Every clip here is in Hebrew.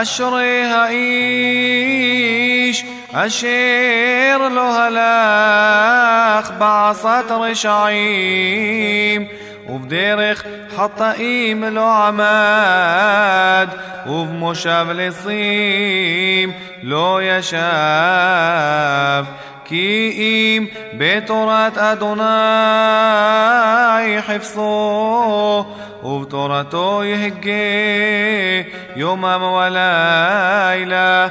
אשרי האיש אשר לא הלך בעשת רשעים, ובדרך חטאים לא עמד, ובמושב לצים לא ישב. כי אם בתורת אדוני חפצו, ובתורתו יהגה יומם ולילה,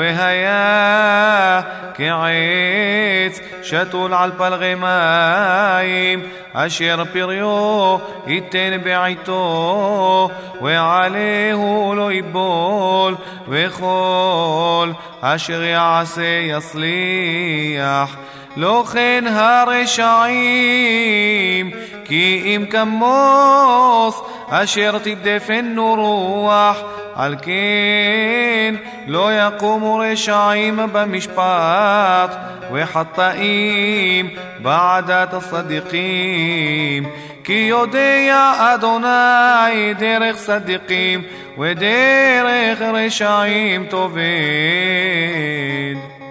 והיה כעץ שתול על פלגי מים, אשר פריו ייתן בעיתו, ועליהו לא ייבול, וכל אשר יעשה יצליח. לא כן הרשעים, כי אם כמוס אשר תדפנו רוח, על כן לא יקומו רשעים במשפט, וחטאים בעדת הצדיקים. כי יודע אדוני דרך צדיקים, ודרך רשעים תאבד.